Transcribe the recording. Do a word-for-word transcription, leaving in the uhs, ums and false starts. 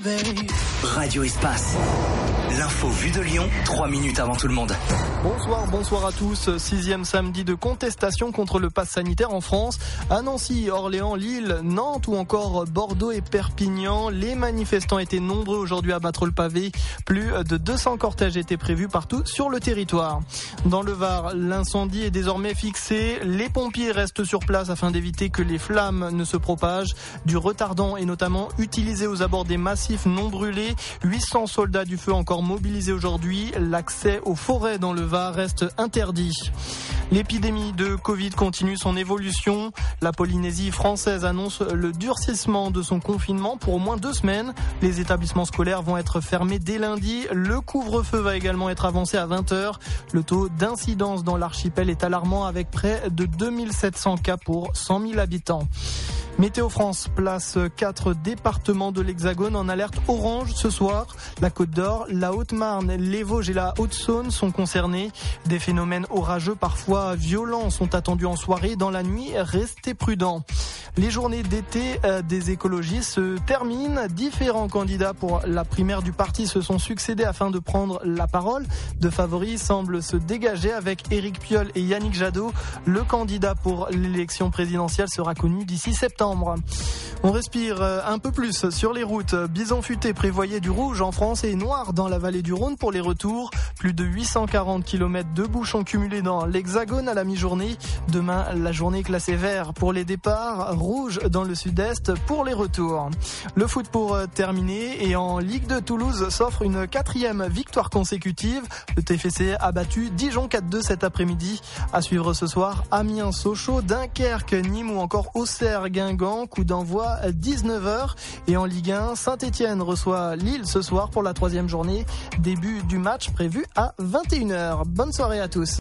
réveil. Radio Espace. L'info vue de Lyon, trois minutes avant tout le monde. Bonsoir, bonsoir à tous. Sixième samedi de contestation contre le pass sanitaire en France. À Nancy, Orléans, Lille, Nantes ou encore Bordeaux et Perpignan, les manifestants étaient nombreux aujourd'hui à battre le pavé. Plus de deux cents cortèges étaient prévus partout sur le territoire. Dans le Var, l'incendie est désormais fixé. Les pompiers restent sur place afin d'éviter que les flammes ne se propagent. Du retardant est notamment utilisé aux abords des massifs non brûlés. huit cents soldats du feu encore mobilisés aujourd'hui. L'accès aux forêts dans le Var reste interdit. L'épidémie de Covid continue son évolution. La Polynésie française annonce le durcissement de son confinement pour au moins deux semaines. Les établissements scolaires vont être fermés dès lundi. Le couvre-feu va également être avancé à vingt heures. Le taux d'incidence dans l'archipel est alarmant avec près de deux mille sept cents cas pour cent mille habitants. Météo France place quatre départements de l'Hexagone en alerte orange ce soir. La Côte d'Or, la Haute-Marne, les Vosges et la Haute-Saône sont concernés. Des phénomènes orageux parfois violents sont attendus en soirée. Dans la nuit, restez prudents. Les journées d'été des écologistes se terminent. Différents candidats pour la primaire du parti se sont succédés afin de prendre la parole. Deux favoris semblent se dégager avec Éric Piolle et Yannick Jadot. Le candidat pour l'élection présidentielle sera connu d'ici septembre. On respire un peu plus sur les routes. Bison futé prévoyait du rouge en France et noir dans la vallée du Rhône pour les retours. Plus de huit cent quarante kilomètres de bouchons cumulés dans l'Hexagone à la mi-journée. Demain, la journée classée vert pour les départs, rouge dans le sud-est pour les retours. Le foot pour terminer et en Ligue deux, Toulouse s'offre une quatrième victoire consécutive. Le T F C a battu Dijon quatre deux cet après-midi. À suivre ce soir, Amiens, Sochaux, Dunkerque, Nîmes ou encore Auxerre, Guingamp. Coup d'envoi à dix-neuf heures. Et en Ligue un, Saint-Etienne reçoit Lille ce soir pour la troisième journée. Début du match prévu à vingt et une heures. Bonne soirée à tous.